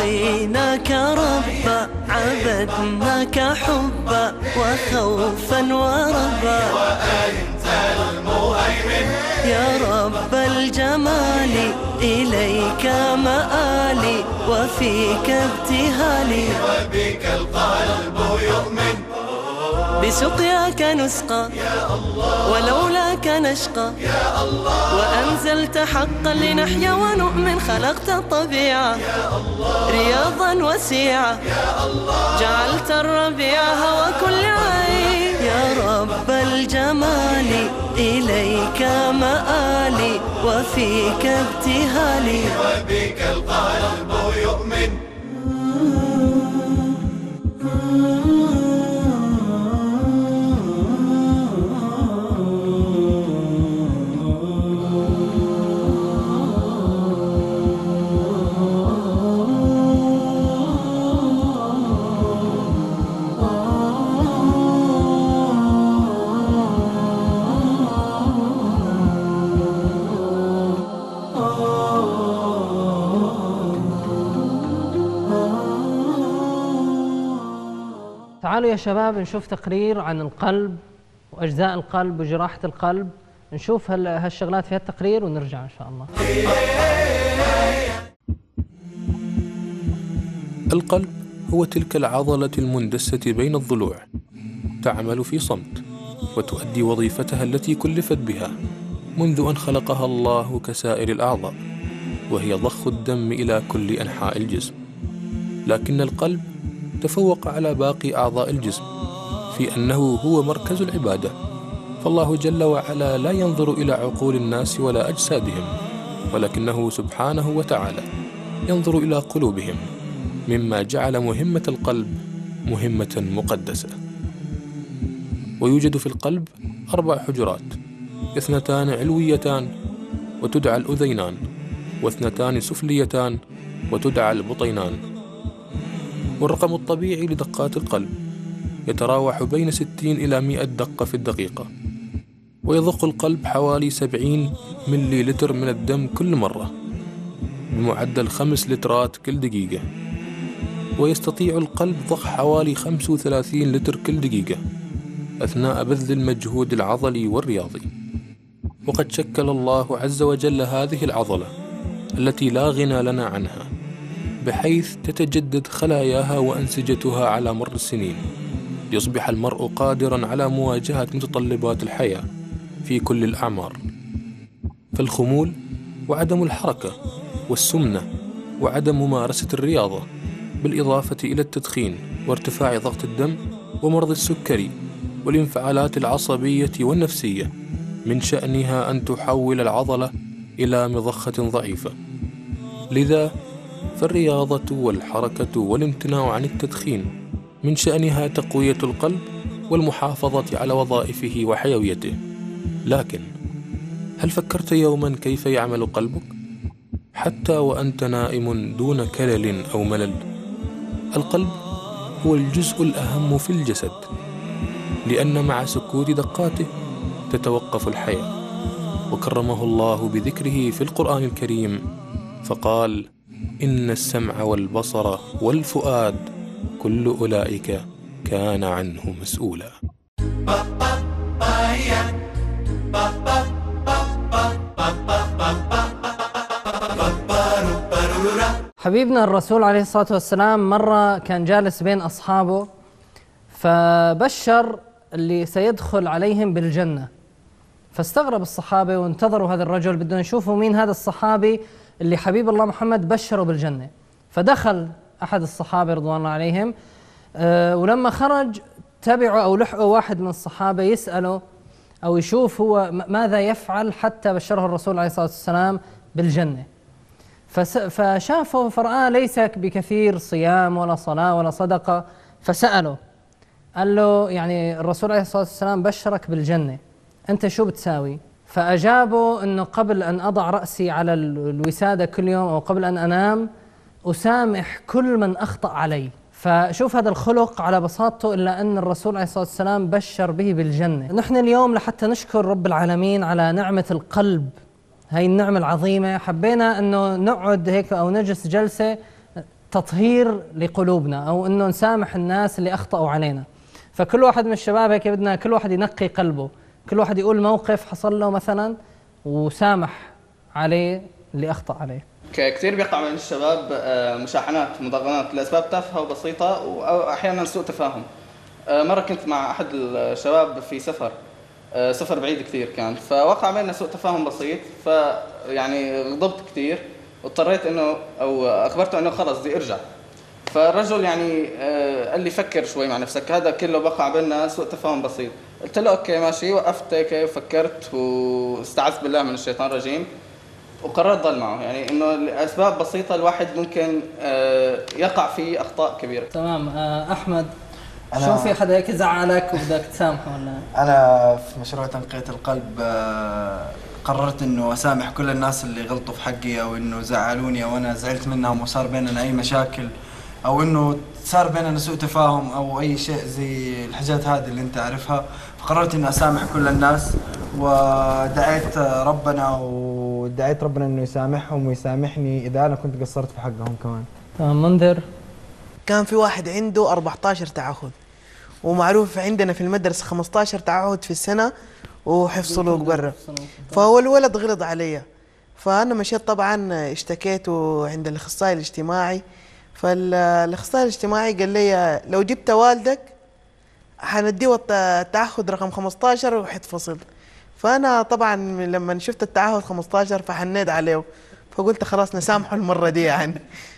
رضيناك ربا عبدناك حبا وخوفا وربا، وأنت المهيمن يا رب الجمال إليك مآلي وفيك ابتهالي، وبك القلب يؤمن بسقياك نسقى ولولاك نشقى يا الله، وأنزلت حقا لنحيا ونؤمن، خلقت الطبيعة رياضا وسيعة، جعلت الربيع هوى كل عين، يا رب الجمال إليك مآلي وفيك ابتهالي، وبك القلب يؤمن. تعالوا يا شباب نشوف تقرير عن القلب وأجزاء القلب وجراحة القلب، نشوف هالشغلات في هالتقرير ونرجع إن شاء الله. القلب هو تلك العضلة المندسة بين الضلوع، تعمل في صمت وتؤدي وظيفتها التي كلفت بها منذ أن خلقها الله كسائر الأعضاء، وهي ضخ الدم إلى كل أنحاء الجسم. لكن القلب تفوق على باقي أعضاء الجسم في أنه هو مركز العبادة، فالله جل وعلا لا ينظر إلى عقول الناس ولا أجسادهم، ولكنه سبحانه وتعالى ينظر إلى قلوبهم، مما جعل مهمة القلب مهمة مقدسة. ويوجد في القلب 4 حجرات، 2 علويتان وتدعى الأذينان، و2 سفليتان وتدعى البطينان. والرقم الطبيعي لدقات القلب يتراوح بين 60 إلى 100 دقة في الدقيقة، ويضخ القلب حوالي 70 ملي لتر من الدم كل مرة بمعدل 5 لترات كل دقيقة، ويستطيع القلب ضخ حوالي 35 لتر كل دقيقة أثناء بذل المجهود العضلي والرياضي. وقد شكل الله عز وجل هذه العضلة التي لا غنى لنا عنها، بحيث تتجدد خلاياها وأنسجتها على مر السنين، ليصبح المرء قادرا على مواجهة متطلبات الحياة في كل الأعمار. فالخمول وعدم الحركة والسمنة وعدم ممارسة الرياضة، بالإضافة إلى التدخين وارتفاع ضغط الدم ومرض السكري والانفعالات العصبية والنفسية، من شأنها أن تحول العضلة إلى مضخة ضعيفة. لذا فالرياضة والحركة والامتناع عن التدخين من شأنها تقوية القلب والمحافظة على وظائفه وحيويته. لكن هل فكرت يوما كيف يعمل قلبك حتى وأنت نائم دون كلل أو ملل؟ القلب هو الجزء الأهم في الجسد، لأن مع سكوت دقاته تتوقف الحياة. وكرمه الله بذكره في القرآن الكريم فقال: إن السمع والبصر والفؤاد كل أولئك كان عنه مسؤولا. حبيبنا الرسول عليه الصلاة والسلام مرة كان جالس بين أصحابه، فبشر اللي سيدخل عليهم بالجنة، فاستغرب الصحابة وانتظروا هذا الرجل، بدهم يشوفوا مين هذا الصحابي اللي حبيب الله محمد بشره بالجنة. فدخل أحد الصحابة رضوان الله عليهم، ولما خرج تبعوا أو لحقوا واحد من الصحابة يسأله أو يشوف هو ماذا يفعل حتى بشره الرسول عليه الصلاة والسلام بالجنة. فشافه فرآه ليس بكثير صيام ولا صلاة ولا صدقة، فسأله قال له: يعني الرسول عليه الصلاة والسلام بشرك بالجنة، أنت شو بتساوي؟ فأجابوا أنه قبل أن أضع رأسي على الوسادة كل يوم أو قبل أن أنام أسامح كل من أخطأ علي. فشوف هذا الخلق على بساطته، إلا أن الرسول عليه الصلاة والسلام بشر به بالجنة. نحن اليوم لحتى نشكر رب العالمين على نعمة القلب، هاي النعمة العظيمة، حبينا أنه نقعد هيك أو نجلس جلسة تطهير لقلوبنا، أو أنه نسامح الناس اللي أخطأوا علينا. فكل واحد من الشباب هيك بدنا كل واحد ينقي قلبه، كل واحد يقول موقف حصل له مثلا وسامح عليه اللي أخطأ عليه. كثير بيقع من الشباب مشاحنات مضغنات لأسباب تافهة وبسيطة وأحيانا سوء تفاهم. مرة كنت مع أحد الشباب في سفر بعيد كثير كان، فوقع بيننا سوء تفاهم بسيط، فيعني غضبت كثير واضطريت إنه أو أخبرته إنه خلص بدي أرجع. فالرجل يعني قال لي فكر شوي مع نفسك، هذا كله بقع بيننا سوء تفاهم بسيط. قلت له أوكي ماشي، وقفت هيك وفكرت واستعذت بالله من الشيطان الرجيم وقررت ضل معه. يعني إنه لأسباب بسيطة الواحد ممكن يقع في أخطاء كبيرة. تمام. أحمد، شو في حدا هيك زعلك وبدك تسامحه ولا؟ أنا في مشروع تنقية القلب قررت إنه أسامح كل الناس اللي غلطوا في حقي، أو إنه زعلوني أو أنا زعلت منهم وصار بيننا أي مشاكل، أو إنه صار بيننا سوء تفاهم أو أي شيء زي الحاجات هذه اللي أنت عارفها. فقررت إنه أسامح كل الناس، ودعيت ربنا إنه يسامحهم ويسامحني إذا أنا كنت قصرت في حقهم كمان. تمام. منذر، كان في واحد عنده 14 تعهد، ومعروف عندنا في المدرسة 15 تعهد في السنة وحفظ سلوك برا. فهو الولد غلط علي، فأنا مشيت طبعا اشتكيته عند الأخصائي الاجتماعي. فالأخصائي الاجتماعي قال لي لو جبت والدك حنديه التعهد رقم 15 وحتفصل. فأنا طبعا لما شفت التعهد 15 فحنيت عليه، فقلت خلاص نسامحه المرة دي يعني.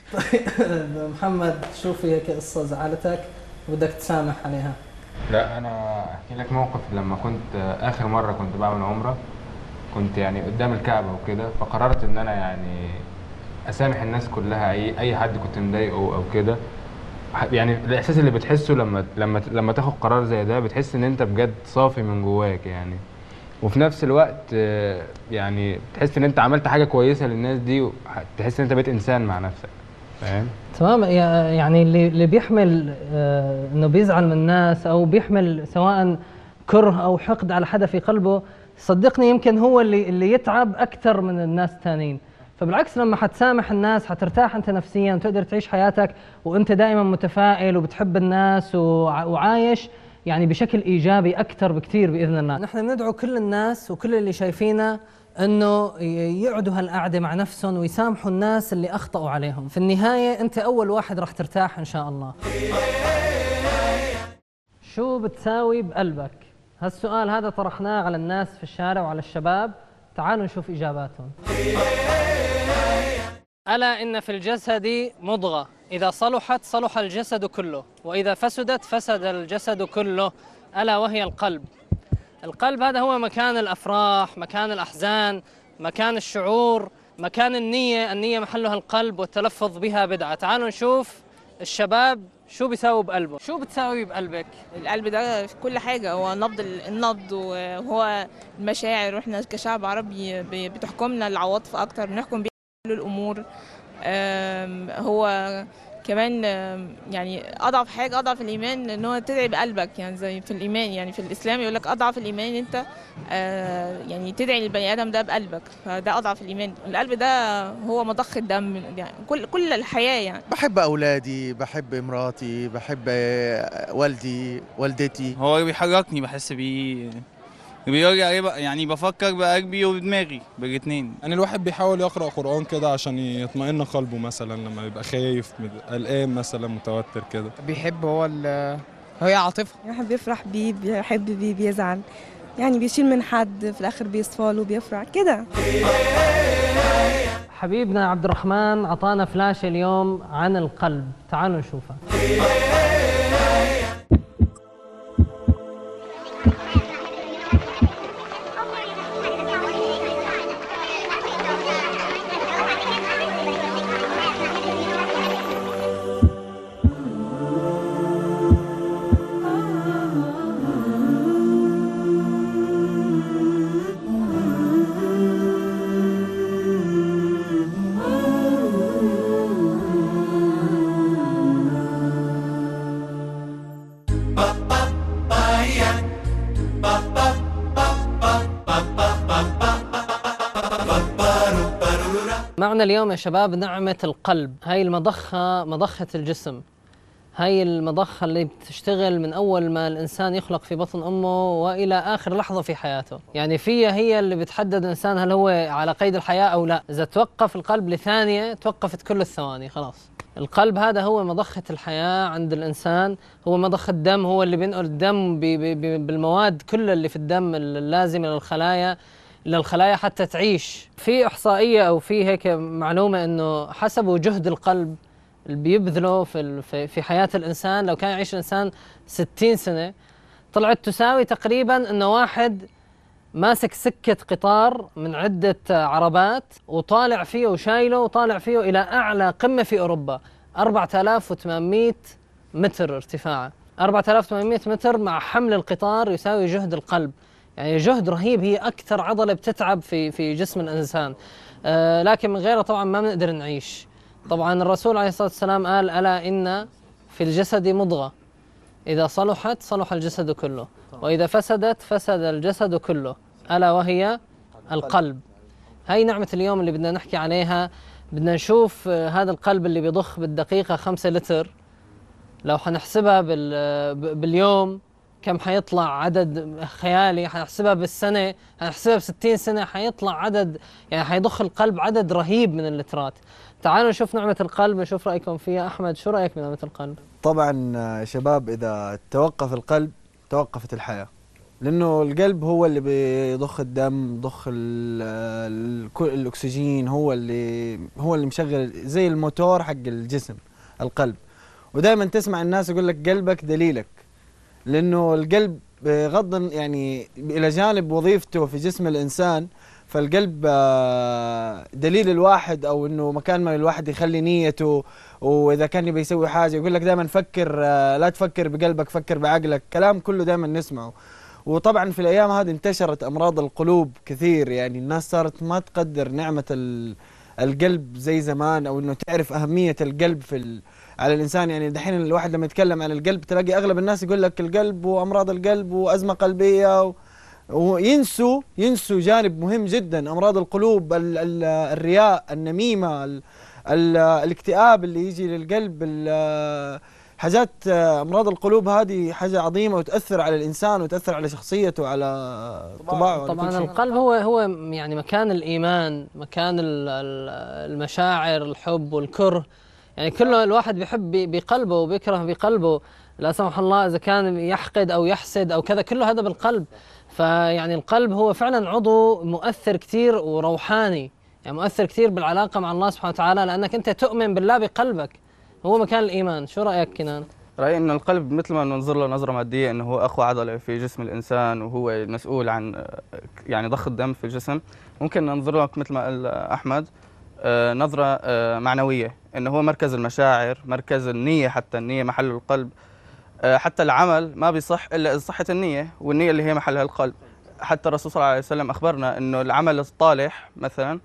طيب محمد، شو في هيك قصة زعلتك وبدك تسامح عليها؟ لا، أنا أحكي لك موقف. لما كنت آخر مرة كنت بعمل عمرة، كنت يعني قدام الكعبة وكده، فقررت إن أنا يعني أسامح الناس كلها، أي حد كنت مضايقه أو كده. يعني الإحساس اللي بتحسه لما تاخد قرار زي ده، بتحس إن أنت بجد صافي من جواك يعني، وفي نفس الوقت يعني تحس إن أنت عملت حاجة كويسة للناس دي، وتحس إن أنت بقيت إنسان مع نفسك. فاهم؟ تمام. يعني اللي بيحمل انه بيزعل من الناس او بيحمل سواء كره او حقد على حدا في قلبه، صدقني يمكن هو اللي يتعب اكثر من الناس الثانيين. فبالعكس لما حتسامح الناس حترتاح انت نفسيا وتقدر تعيش حياتك وانت دائما متفائل وبتحب الناس وعايش يعني بشكل ايجابي اكثر بكثير باذن الله. نحن بندعو كل الناس وكل اللي شايفينا انه يقعدوا هالقعده مع نفسهم ويسامحوا الناس اللي اخطأوا عليهم. في النهايه انت اول واحد راح ترتاح ان شاء الله. شو بتساوي بقلبك؟ هالسؤال هذا طرحناه على الناس في الشارع وعلى الشباب، تعالوا نشوف اجاباتهم. ألا إن في الجسد مضغة إذا صلحت صلح الجسد كله، وإذا فسدت فسد الجسد كله، ألا وهي القلب. القلب هذا هو مكان الأفراح، مكان الأحزان، مكان الشعور، مكان النية. النية محلها القلب والتلفظ بها بدعة. تعالوا نشوف الشباب شو بيساوي بقلبه. شو بتساوي بقلبك؟ القلب ده في كل حاجة، هو النبض وهو المشاعر، واحنا كشعب عربي بتحكمنا العواطف أكتر، بنحكم بيه كل الأمور. هو كمان يعني أضعف الإيمان إن هو تدعي بقلبك، يعني زي في الإيمان، يعني في الإسلام يقول لك أضعف الإيمان أنت يعني تدعي للبني آدم ده بقلبك، فده أضعف الإيمان. القلب ده هو مضخ الدم، يعني كل الحياة. يعني بحب أولادي، بحب مراتي، بحب والدي والدتي. هو بيحركني، بحس بيه، بيرجع يعني بفكر بقلبي وبدماغي بالاثنين. يعني الواحد بيحاول يقرأ قرآن كده عشان يطمئن قلبه، مثلا لما يبقى خايف قلقان مثلا متوتر كده. بيحب هي عاطفة، الواحد بيفرح بيه، بيحب بيه، بيزعل، يعني بيشيل من حد في الآخر بيصفى له بيفرح كده. حبيبنا عبد الرحمن عطانا فلاشة اليوم عن القلب، تعالوا نشوفها. موضوعنا اليوم يا شباب نعمة القلب. هاي المضخة، مضخة الجسم، هاي المضخة اللي بتشتغل من أول ما الإنسان يخلق في بطن أمه وإلى آخر لحظة في حياته. يعني فيها هي اللي بتحدد الإنسان هل هو على قيد الحياة أو لا. إذا توقف القلب لثانية توقفت كل الثواني خلاص. القلب هذا هو مضخة الحياة عند الإنسان، هو مضخة الدم، هو اللي بينقل الدم بالمواد كلها اللي في الدم اللازمة للخلايا حتى تعيش. في إحصائية أو في هيك معلومة إنه حسبوا جهد القلب اللي بيبذله في حياة الإنسان، لو كان يعيش الإنسان 60 سنة طلعت تساوي تقريبا إنه واحد ماسك سكة قطار من عدة عربات وطالع فيه وشايله وطالع فيه إلى أعلى قمة في أوروبا، 4800 متر ارتفاعه. 4800 متر مع حمل القطار يساوي جهد القلب، يعني جهد رهيب. هي أكثر عضلة بتتعب في جسم الإنسان، لكن من غيرها طبعا ما بنقدر نعيش. طبعا الرسول عليه الصلاة والسلام قال: ألا إن في الجسد مضغة إذا صلحت صلح الجسد كله، وإذا فسدت فسد الجسد كله، ألا وهي القلب. هاي نعمة اليوم اللي بدنا نحكي عليها. بدنا نشوف هذا القلب اللي بيضخ بالدقيقة 5 لتر، لو حنحسبها باليوم كم حيطلع عدد خيالي، حنحسبها بالسنة، حنحسبها ب60 سنة، حيطلع عدد، يعني حيضخ القلب عدد رهيب من اللترات. تعالوا نشوف نعمة القلب، نشوف رأيكم فيها. أحمد، شو رأيك بنعمة القلب؟ طبعا شباب، إذا توقف القلب توقفت الحياة، لأنه القلب هو اللي بيضخ الدم، بيضخ الأكسجين، هو اللي مشغل زي الموتور حق الجسم القلب. ودائما تسمع الناس يقول لك قلبك دليلك، لأنه القلب بغض يعني إلى جانب وظيفته في جسم الإنسان، فالقلب دليل الواحد، أو إنه مكان ما الواحد يخلي نيته، وإذا كان يبي يسوي حاجة يقول لك دائما فكر، لا تفكر بقلبك، فكر بعقلك. كلام كله دائما نسمعه. وطبعا في الأيام هذه انتشرت أمراض القلوب كثير، يعني الناس صارت ما تقدر نعمة القلب زي زمان، أو إنه تعرف أهمية القلب على الإنسان. يعني دحين الواحد لما يتكلم عن القلب تلاقي أغلب الناس يقول لك القلب وأمراض القلب وأزمة قلبية، وينسوا جانب مهم جدا، أمراض القلوب، الرياء، النميمة، الاكتئاب اللي يجي للقلب، حاجات. أمراض القلوب هذه حاجة عظيمة وتأثر على الإنسان وتأثر على شخصيته وعلى طباعه. طبعا القلب هو يعني مكان الإيمان، مكان المشاعر، الحب والكره. يعني كله الواحد بيحب بقلبه وبيكره بقلبه، لا سمح الله إذا كان يحقد أو يحسد أو كذا، كله هذا بالقلب. فيعني القلب هو فعلا عضو مؤثر كثير وروحاني، يعني مؤثر كثير بالعلاقة مع الله سبحانه وتعالى، لأنك أنت تؤمن بالله بقلبك، هو مكان الإيمان. شو رأيك كنان؟ رأيي إنه القلب مثل ما ننظر له نظرة مادية، إنه هو أقوى عضلة في جسم الإنسان وهو المسؤول عن يعني ضخ الدم في الجسم. ممكن ننظر له مثل ما قال أحمد نظرة معنوية، إنه هو مركز المشاعر، مركز النية، حتى النية محل القلب. حتى العمل ما بيصح إلا إذا صحت النية، والنية اللي هي محلها القلب. حتى الرسول صلى الله عليه وسلم أخبرنا إنه العمل الصالح مثلا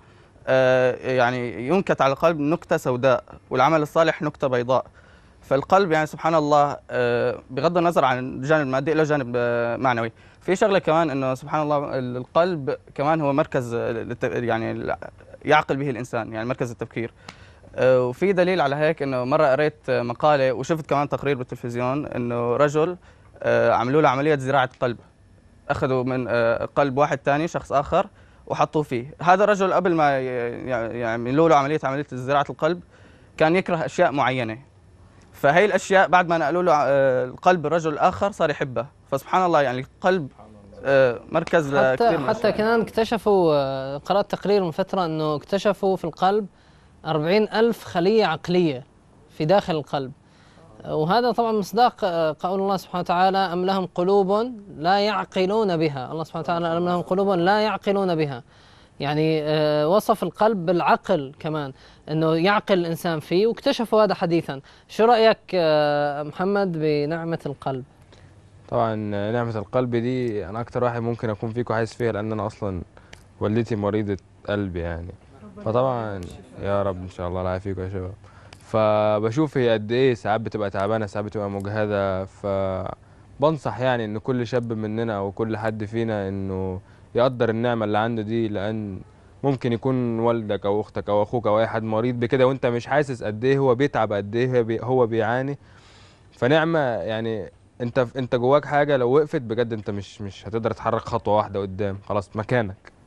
يعني ينكت على القلب نكتة سوداء، والعمل الصالح نكتة بيضاء. فالقلب يعني سبحان الله بغض النظر عن الجانب المادي له جانب معنوي. في شغلة كمان إنه سبحان الله القلب كمان هو مركز يعني يعقل به الإنسان، يعني مركز التفكير. وفي دليل على هيك إنه مرة قريت مقالة وشفت كمان تقرير بالتلفزيون إنه رجل عملوا له عملية زراعة قلب، أخذوا من قلب واحد ثاني شخص آخر وحطوه فيه. هذا الرجل قبل ما يعملوا له عملية زراعة القلب كان يكره أشياء معينة، فهي الأشياء بعد ما نقلوا له القلب الرجل الآخر صار يحبها. فسبحان الله يعني القلب مركز حتى كمان اكتشفوا، قرأت تقرير من فترة أنه اكتشفوا في القلب 40,000 خلية عقلية في داخل القلب. وهذا طبعا مصداق قول الله سبحانه وتعالى: أم لهم قلوب لا يعقلون بها. الله سبحانه وتعالى: أم لهم قلوب لا يعقلون بها، يعني وصف القلب بالعقل كمان، أنه يعقل الإنسان فيه، واكتشفوا هذا حديثا. شو رأيك محمد بنعمة القلب؟ طبعا نعمة القلب دي أنا أكتر واحد ممكن أكون فيكم حاسس فيها، لأن أنا أصلا والدتي مريضة قلب يعني. فطبعا يا رب إن شاء الله لا يعافيكم يا شباب. فبشوف هي قد إيه ساعات بتبقى تعبانة، ساعات بتبقى مجهدة. فبنصح يعني إن كل شاب مننا أو كل حد فينا إنه يقدر النعمة اللي عنده دي، لأن ممكن يكون والدك او اختك او اخوك او اي حد مريض بكده وانت مش حاسس قد ايه هو بيتعب، قد ايه هو بيعاني. فنعمه يعني انت جواك حاجه لو وقفت بجد انت مش هتقدر تتحرك خطوه واحده قدام، خلاص مكانك.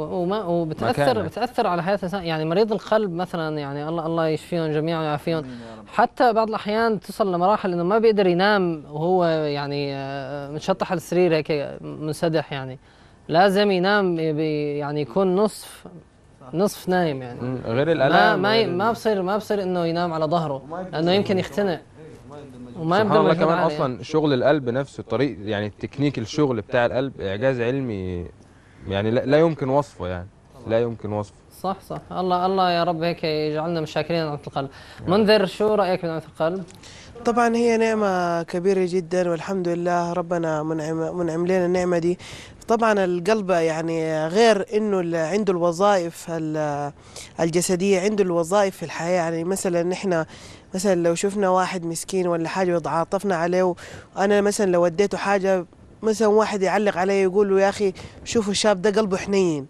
بتاثر على حياه الانسان. يعني مريض القلب مثلا، يعني الله يشفيهم جميعا ويعافيهم. حتى بعض الاحيان تصل لمراحل انه ما بيقدر ينام وهو يعني متشطح على السرير هيك منسدح، يعني لازم ينام يعني يكون نصف نايم يعني. غير الالام ما بصير انه ينام على ظهره لانه يمكن يختنق وما سبحان الله. كمان اصلا شغل القلب نفسه طريق، يعني تكنيك الشغل بتاع القلب اعجاز علمي يعني لا يمكن وصفه، يعني لا يمكن وصفه. صح. الله يا رب هيك يجعلنا مشاكرين نعمة القلب. منذر، شو رأيك بنعمة القلب؟ طبعا هي نعمة كبيرة جدا، والحمد لله ربنا منعم لنا النعمة دي. طبعا القلب يعني غير انه عنده الوظائف الجسدية، عنده الوظائف في الحياة. يعني مثلا نحن مثلا لو شفنا واحد مسكين ولا حاجة وتعاطفنا عليه، وانا مثلا لو اديته حاجة، مثلا واحد يعلق عليه يقول له يا اخي شوفوا الشاب ده قلبه حنين.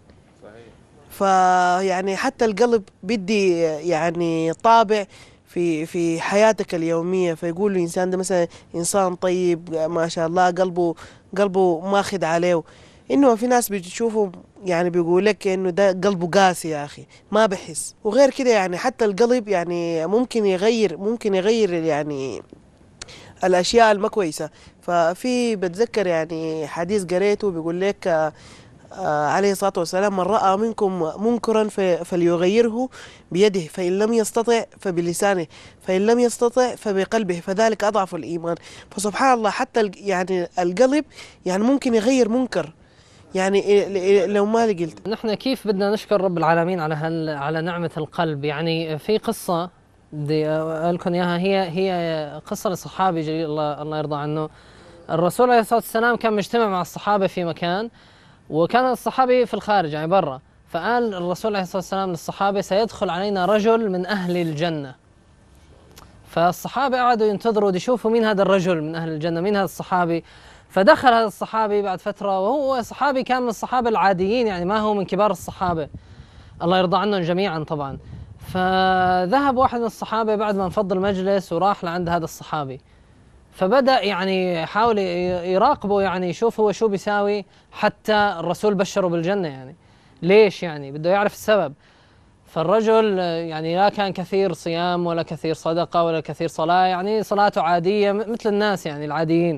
فيعني حتى القلب بدي يعني طابع في حياتك اليومية، فيقول له الإنسان ده مثلا إنسان طيب ما شاء الله، قلبه ماخذ عليه. إنه في ناس بتشوفوا يعني بيقول لك إنه ده قلبه قاسي يا أخي، ما بحس. وغير كده يعني حتى القلب يعني ممكن يغير يعني الأشياء الما كويسة. ففي بتذكر يعني حديث قريته بيقول لك عليه الصلاة والسلام: من رأى منكم منكرا فليغيره بيده، فإن لم يستطع فبلسانه، فإن لم يستطع فبقلبه، فذلك أضعف الإيمان. فسبحان الله حتى يعني القلب يعني ممكن يغير منكر. يعني لو ما قلت نحن كيف بدنا نشكر رب العالمين على نعمة القلب. يعني في قصة بدي أقول لكم إياها، هي قصة لصحابي جليل الله يرضى عنه. الرسول عليه الصلاة والسلام كان مجتمع مع الصحابة في مكان، وكان الصحابي في الخارج يعني برا. فقال الرسول عليه الصلاة والسلام للصحابة: سيدخل علينا رجل من أهل الجنة. فالصحابة قعدوا ينتظروا يشوفوا مين هذا الرجل من أهل الجنة، مين هذا الصحابي. فدخل هذا الصحابي بعد فترة، وهو صحابي كان من الصحابة العاديين، يعني ما هو من كبار الصحابة الله يرضى عنهم جميعا طبعا. فذهب واحد من الصحابة بعد ما انفض المجلس وراح لعند هذا الصحابي، فبدأ يعني يحاول يراقبه، يعني يشوف هو شو بيساوي. حتى الرسول بشره بالجنة، يعني ليش؟ يعني بده يعرف السبب. فالرجل يعني لا كان كثير صيام ولا كثير صدقة ولا كثير صلاة، يعني صلاته عادية مثل الناس يعني العاديين.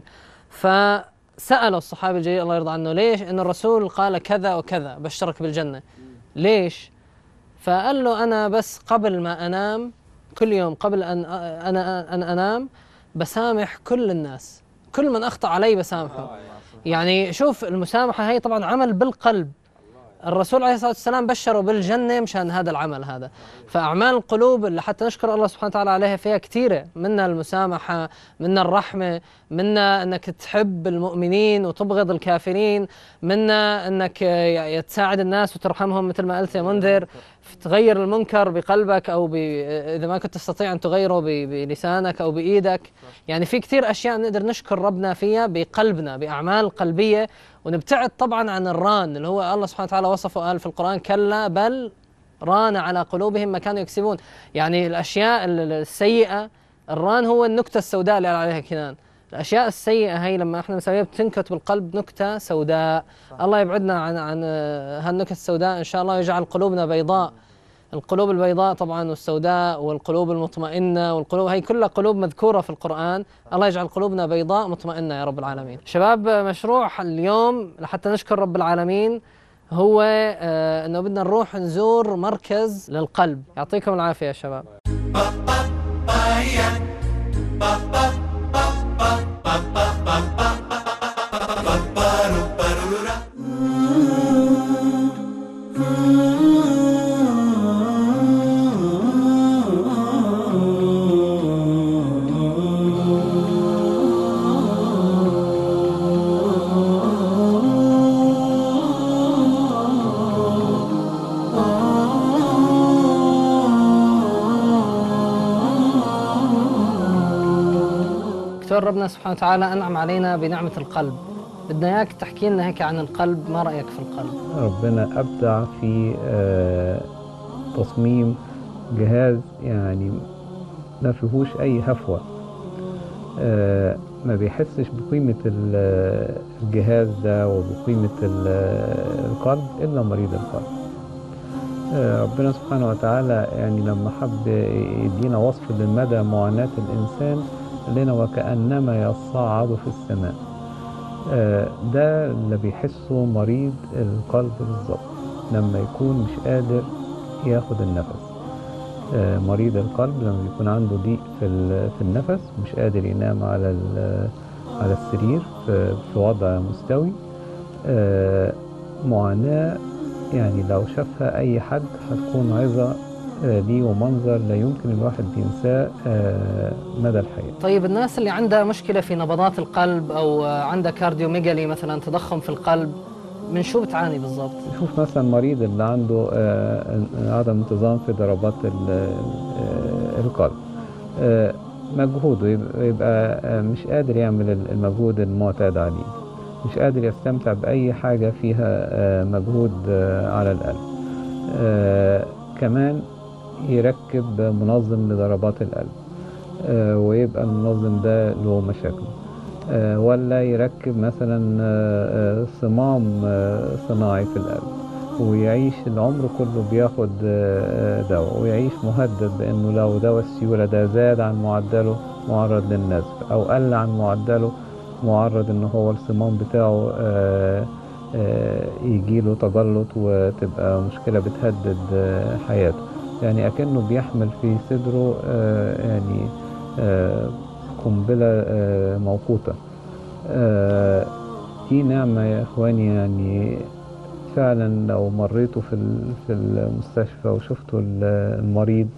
فسأله الصحابي الجليل الله يرضى عنه: ليش؟ إن الرسول قال كذا وكذا، بشرك بالجنة، ليش؟ فقال له: أنا بس قبل ما أنام كل يوم، قبل أن أنام بسامح كل الناس، كل من أخطأ علي بسامحه. يعني شوف المسامحة هي طبعا عمل بالقلب. الرسول عليه الصلاة والسلام بشره بالجنة مشان هذا العمل هذا. فأعمال القلوب اللي حتى نشكر الله سبحانه وتعالى عليها فيها كثيرة، منها المسامحة، منها الرحمة، منها أنك تحب المؤمنين وتبغض الكافرين، منها أنك تساعد الناس وترحمهم مثل ما قلت يا منذر، تغير المنكر بقلبك، أو إذا ما كنت تستطيع أن تغيره بلسانك أو بإيدك. يعني في كثير أشياء نقدر نشكر ربنا فيها بقلبنا، بأعمال قلبية. ونبتعد طبعا عن الران اللي هو الله سبحانه وتعالى وصفه، قال في القرآن: كلا بل ران على قلوبهم ما كانوا يكسبون. يعني الأشياء السيئة، الران هو النكتة السوداء اللي قال عليها كنان. الأشياء السيئة هي لما احنا نسويها بتنكت بالقلب نكتة سوداء. الله يبعدنا عن هالنكت السوداء إن شاء الله، ويجعل قلوبنا بيضاء. القلوب البيضاء طبعا والسوداء والقلوب المطمئنة، والقلوب هي كلها قلوب مذكورة في القرآن. الله يجعل قلوبنا بيضاء مطمئنة يا رب العالمين. شباب، مشروع اليوم لحتى نشكر رب العالمين هو انه بدنا نروح نزور مركز للقلب. يعطيكم العافية يا شباب. ربنا سبحانه وتعالى أنعم علينا بنعمة القلب، بدنا إياك تحكي لنا هيك عن القلب، ما رأيك في القلب؟ ربنا أبدع في تصميم جهاز يعني ما فيهوش أي هفوة، ما بيحسش بقيمة الجهاز ده وبقيمة القلب إلا مريض القلب. ربنا سبحانه وتعالى يعني لما حب يدينا وصف لمدى معاناة الإنسان لنا وكأنما يصعد في السماء. ده اللي بيحسه مريض القلب بالظبط لما يكون مش قادر ياخد النفس. مريض القلب لما يكون عنده ضيق في النفس، مش قادر ينام على السرير في وضع مستوي، معاناة يعني لو شافها أي حد هتكون عظة ليه ومنظر لا يمكن الواحد ينساه مدى الحياة. طيب الناس اللي عندها مشكلة في نبضات القلب أو عندها كارديوميجالي مثلا تضخم في القلب، من شو بتعاني بالضبط؟ شوف مثلا مريض اللي عنده عدم انتظام في ضربات القلب، مجهوده يبقى مش قادر يعمل المجهود المعتاد عليه، مش قادر يستمتع بأي حاجة فيها مجهود على القلب. كمان يركب منظم لضربات القلب ويبقى المنظم ده له مشاكل، ولا يركب مثلا صمام صناعي في القلب ويعيش العمر كله بياخد دواء، ويعيش مهدد بأنه لو دواء السيولة ده زاد عن معدله معرض للنزف، أو قل عن معدله معرض أنه هو الصمام بتاعه يجيله تجلط وتبقى مشكلة بتهدد حياته. يعني أكنه بيحمل في صدره يعني قنبلة موقوتة. دي نعمة يا إخواني، يعني فعلا لو مريتوا في المستشفى وشفتوا المريض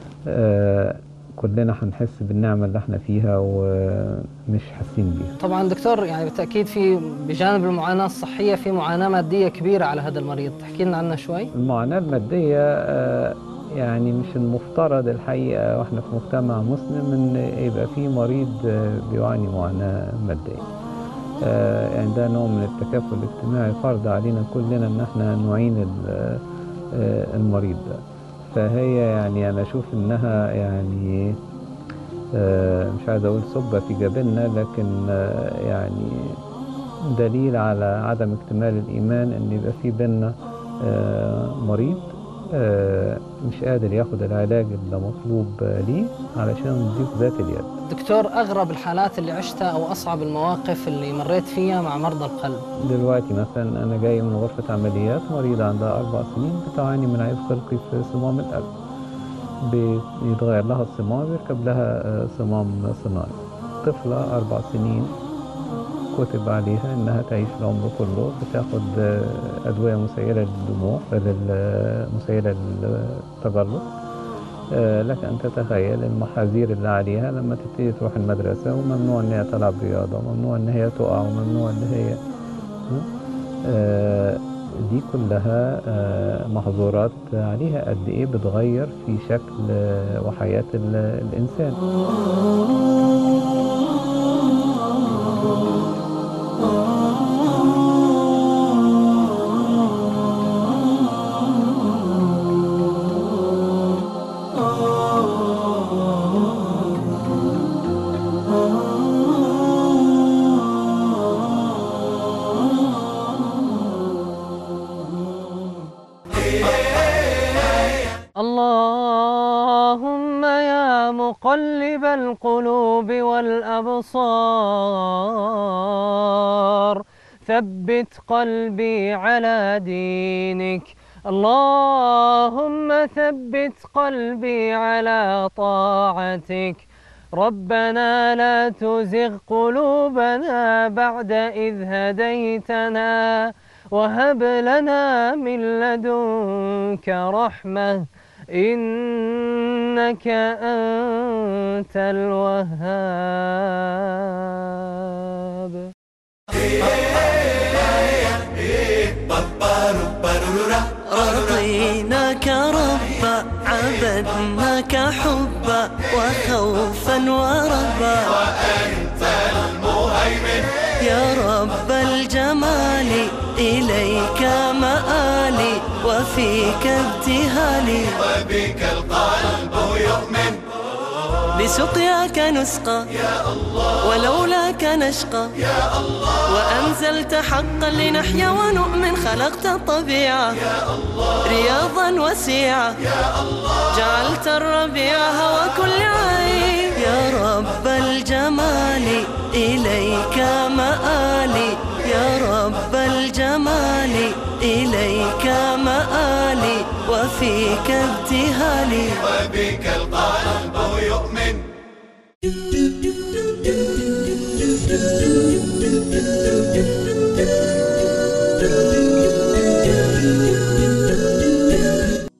كلنا هنحس بالنعمة اللي احنا فيها ومش حاسين بيها. طبعا دكتور، يعني بالتأكيد في بجانب المعاناة الصحية في معاناة مادية كبيرة على هذا المريض، تحكي لنا عنها شوي؟ المعاناة المادية يعني مش المفترض الحقيقة واحنا في مجتمع مسلم ان يبقى في مريض بيعاني معاناة مادية. يعني ده نوع من التكافل الاجتماعي، فرض علينا كلنا ان احنا نعين المريض ده. فهي يعني انا اشوف انها يعني مش عايز اقول سبة في جبيننا، لكن يعني دليل على عدم اكتمال الايمان ان يبقى في بيننا مريض مش قادر ياخد العلاج اللي مطلوب ليه علشان نضيف ذات اليد. دكتور، أغرب الحالات اللي عشتها أو أصعب المواقف اللي مريت فيها مع مرضى القلب؟ دلوقتي مثلا أنا جاي من غرفة عمليات مريضة عندها 4 سنين بتعاني من عيب خلقي في صمام القلب، بيتغير لها الصمام، يركب لها صمام صناعي. طفلة 4 سنين كتب عليها انها تعيش العمر كله بتاخد ادويه مسيله للدموع، مسيله للتجلط. لك ان تتخيل المحاذير اللي عليها لما تبتدي تروح المدرسه، وممنوع ان هي تلعب رياضه، وممنوع ان هي تقع، وممنوع ان هي دي كلها محظورات عليها قد ايه بتغير في شكل وحياه الانسان. اللهم يا مقلب القلوب والأبصار ثبت قلبي على دينك. اللهم ثبت قلبي على طاعتك. ربنا لا تزغ قلوبنا بعد إذ هديتنا وهب لنا من لدنك رحمة إنك أنت الوهاب. رضيناك ربا، عبدناك حبا وخوفا وربا، وأنت المهيمن يا رب الجنة إليك مآلي وفيك ابتهالي وبك القلب يؤمن بسقياك نسقى يا الله ولولاك نشقى يا الله وأنزلت حقا لنحيا ونؤمن خلقت الطبيعة يا الله رياضا وسيعة يا الله جعلت الربيع هوى كل عين يا رب الجمال إليك مآلي يا رب الجمال إليك مآلي وفيك ابتهالي وبك القلب يؤمن